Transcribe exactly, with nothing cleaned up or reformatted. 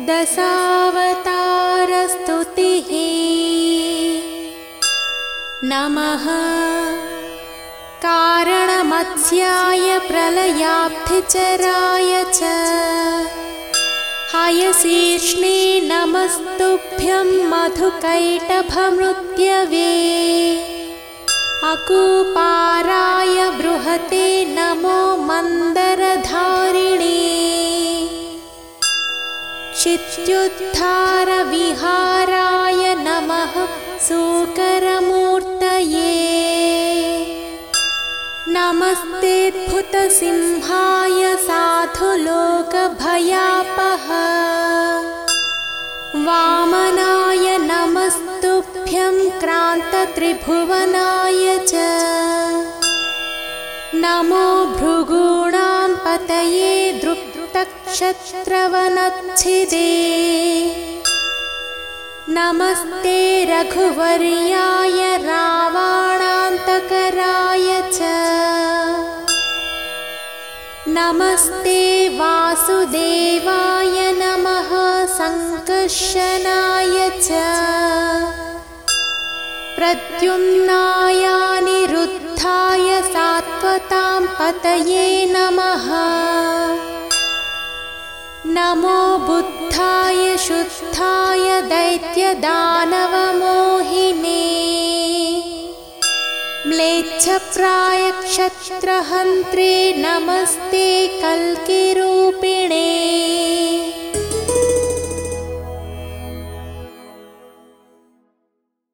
दशावतारस्तुतिः। नमः कारणमत्स्याय प्रलयाब्धिचराय च हयशीर्ष्णे नमस्तुभ्यं मधुकैटभमृत्यवे अकूपाराय बृहते नमो मन्दरधारिणे चित्युद्धारविहाराय नमः सूकरमूर्तये नमस्तेऽद्भुतसिंहाय साधुलोकभयापः वामनाय नमस्तुभ्यं क्रान्तत्रिभुवनाय च नमो भृगूणां पतये दृप्तक्षत्रवनच्छिदे नमस्ते रघुवर्याय रावणान्तकराय च नमस्ते वासुदेवाय नमः संकर्षणाय च प्रद्युम्नायानिरुद्धाय सात्वतां पतये नमः नमो बुद्धाय शुद्धाय दैत्यदानवमोहिने म्लेच्छप्रायक्षत्रहन्त्रे नमस्ते कल्किरूपिणे